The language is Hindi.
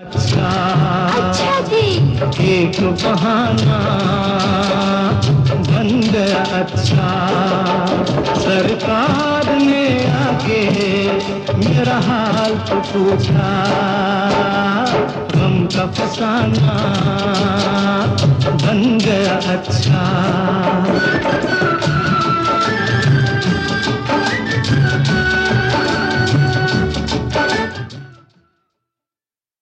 अच्छा अच्छा जी। एक बहाना बन गया अच्छा। सरकार ने आके मेरा हाल तो पूछा, गम का फसाना बन गया अच्छा।